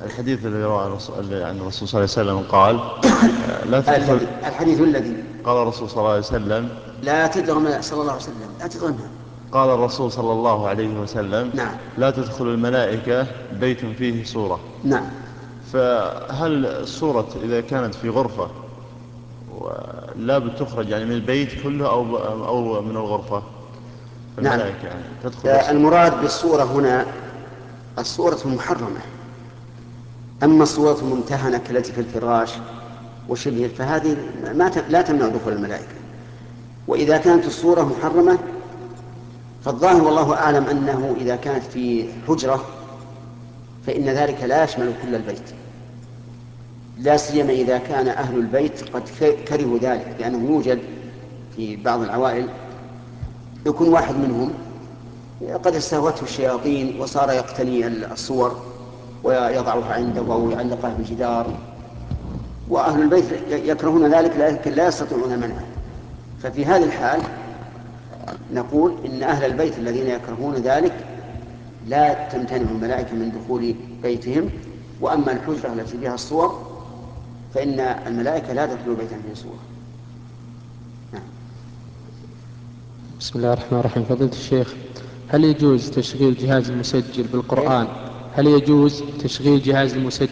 الحديث الذي رواه عن الرسول صلى الله عليه وسلم قال لا تدخل. الحديث الذي قال الرسول صلى الله عليه وسلم لا تدغم صلى الله عليه وسلم لا تدغمها. قال الرسول صلى الله عليه وسلم نعم. لا تدخل الملائكة بيت فيه صورة. نعم. فهل الصورة إذا كانت في غرفة ولا بتخرج يعني من البيت كله أو من الغرفة، نعم. فالملائكة يعني تدخل بس؟ المراد بالصورة هنا الصورة المحرمة. أما الصورة الممتهنة كالتي في الفراش وشبهه فهذه لا تمنع دخول الملائكة. وإذا كانت الصورة محرمة فالظاهر والله أعلم أنه إذا كانت في حجرة فإن ذلك لا يشمل كل البيت، لا سيما إذا كان أهل البيت قد كرهوا ذلك، لأنه يوجد في بعض العوائل يكون واحد منهم قد استهوته الشياطين وصار يقتني الصور ويضعها عنده أو يعلقها بالجدار، وأهل البيت يكرهون ذلك لكن لا يستطيعون منعه. ففي هذه الحال نقول إن أهل البيت الذين يكرهون ذلك لا تمتنع الملائكة من دخول بيتهم. وأما الحجرة التي فيها الصور فإن الملائكة لا تدخل بيتا فيه صور. نعم. بسم الله الرحمن الرحيم. فضيلة الشيخ، هل يجوز تشغيل جهاز المسجل كيف؟ بالقرآن؟ هل يجوز تشغيل جهاز المسجل